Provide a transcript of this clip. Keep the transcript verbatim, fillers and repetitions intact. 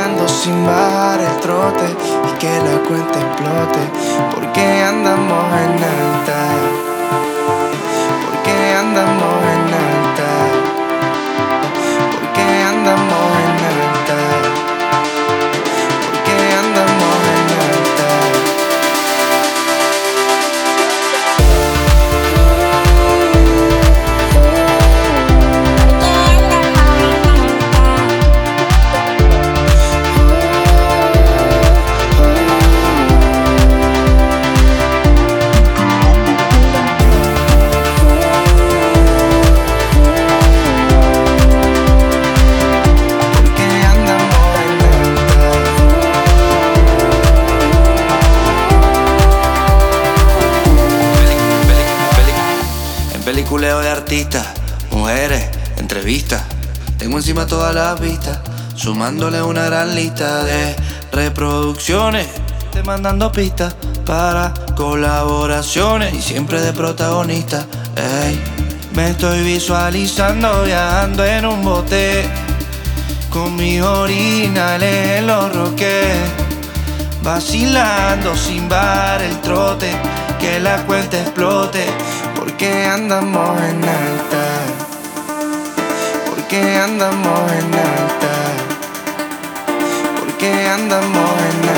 Vacilando sin bajar el trote y que la cuenta explote. Porque andamos en alta, porque andamos en alta, porque andamos en alta, porque andamos en alta. Peliculeo de artistas, mujeres, entrevistas. Tengo encima todas las vistas, sumándole una gran lista de reproducciones. Te mandando pistas para colaboraciones y siempre de protagonista. Ey, me estoy visualizando viajando en un bote con mis orinales en los roques, vacilando sin bajar el trote, que la cuenta explote. Porque andamos en alta, porque andamos en alta, porque andamos en alta.